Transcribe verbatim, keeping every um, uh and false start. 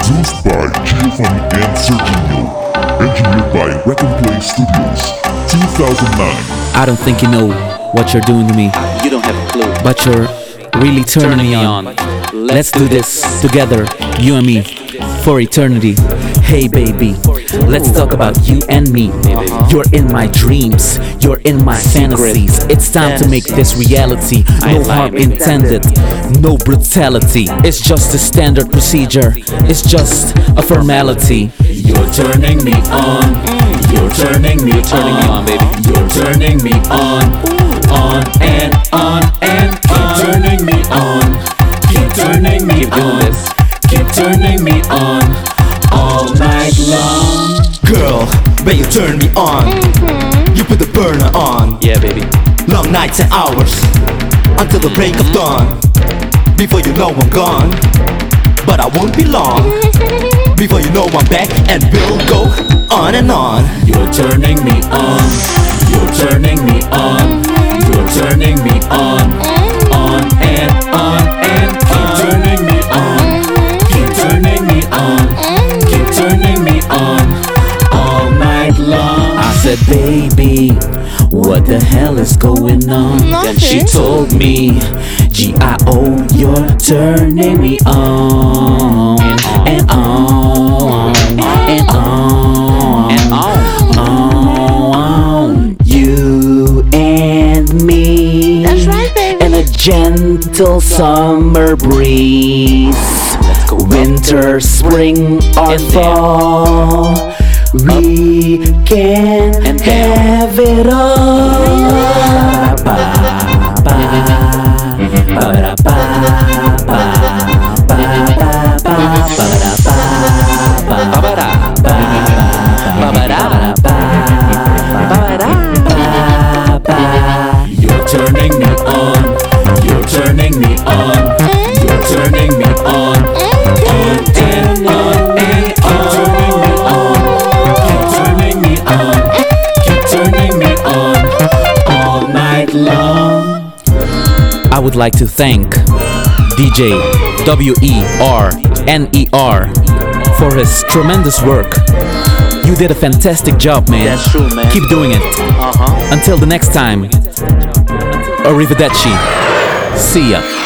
Produced by Giovanni and Serginho. Engineered by Reckon Play Studios. two thousand nine. I don't think you know what you're doing to me, You don't have a clue. but you're really turning me on. Let's do this together, you and me, for eternity. Hey baby, let's talk about you and me. You're in my dreams, you're in my fantasies. It's time to make this reality. No harm intended, no brutality. It's just a standard procedure, it's just a formality. You're turning me on, you're turning me, turning me on, baby. You're turning me on, on and on and keep turning me on, keep turning me Keep doing on, this. keep turning me on all night long. Girl, when you turn me on, you put the burner on. Yeah, baby. Long nights and hours until the break of dawn. Before you know I'm gone, but I won't be long. Before you know I'm back and we'll go on and on. You're turning me on, you're turning me on, you're turning me on, on and on and keep turning me on, keep turning me on, keep turning me on all night long. I said, baby, what the hell is going on? Then she told me, G I O, you're turning me on and on and on And on. on. You and me. That's right, baby. And a gentle summer breeze. Let's go. Winter, spring, or In there. fall. We can And down. have it all. Ba, ba, ba, ba, ba, ba, ba, ba, ba, ba, Ba-ba-da. Ba-ba-da. Ba-ba-da. You're turning me on, you're turning me on, you're turning me on, on and on and on. Keep turning me on, keep turning me on, all night long. I would like to thank D J W E R N E R for his tremendous work. You did a fantastic job, man. That's true, man. Keep doing it. Uh-huh. Until the next time, arrivederci. See ya.